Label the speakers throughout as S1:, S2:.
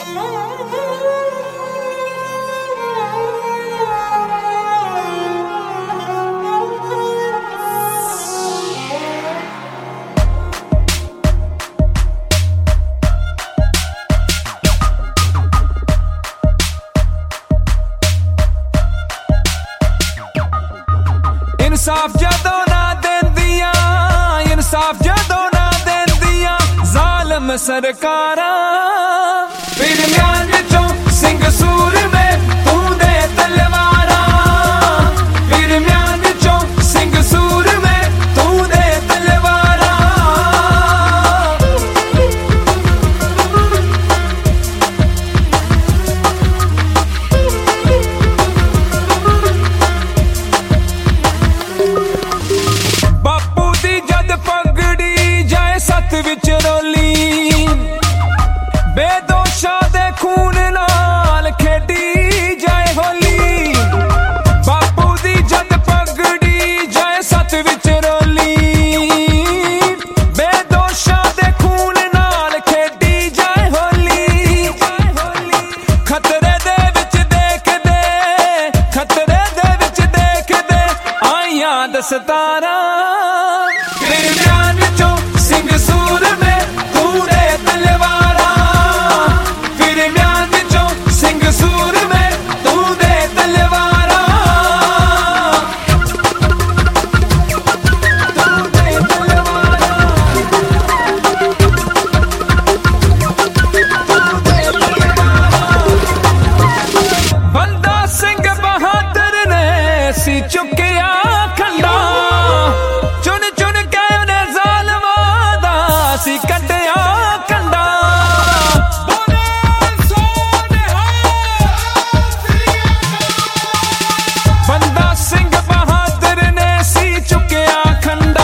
S1: इंसाफ जदों ना देंदियां, इंसाफ जदों ना देंदियां जालिम सरकारां। फिर म्यान विचों सिंह सूर में तू दे तलवारां, फिर म्यान विचों सिंह सूर में तू दे तलवारां। बापू दी जद पगड़ी जाए सत विच रोली, बेदोशा दे खून नाल खेडी जाए होली। बापू दी जद पगड़ी जाए सत विच रोली, बेदोशा दे खून नाल खेडी जाए होली। खतरे दे विच देख दे, खतरे दे विच देख दे आईयां दस्तारां। फिर म्यान विचों सिंह सूर में तू दे तलवारां, फिर म्यान विचों सिंह सूर में तू दे तलवारां। तू दे तलवारां, तू दे तलवारां। बंदा सिंह बहादुर ने सी चुकिया खंडा, चुन चुन के उन्हें जालिमां दा सी कड्डिया कंडा। बंदा सिंह बहादुर ने सी चुकिया खंडा,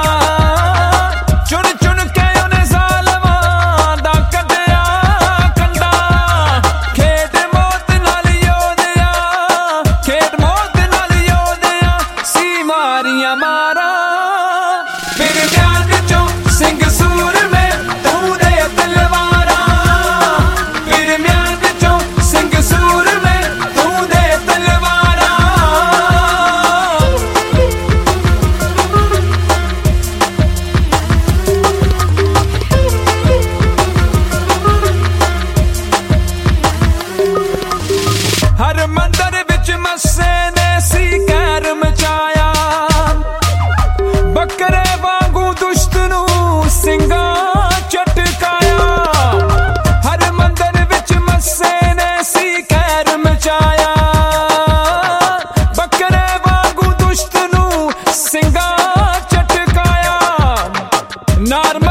S1: चुन चुन के उन्हें जालिमां दा कड्डिया कंडा। खेड मौत नाल योधिया, खेड मौत नाल योधिया सी मारियां मारा। फिर म्यान विचों सिंह सूर में तू दे तलवारां, फिर म्यान विचों सिंह सूर में तू दे तलवारां। हर मंदिर विच मस्से ने सी कहर मचाया, बकरे वांगू दुष्ट नू सिंगा चटकाया। हर मंदिर विच मस्से ने सी कहर मचाया, बकरे वांगू दुष्ट नू सिंगा चटकाया। नार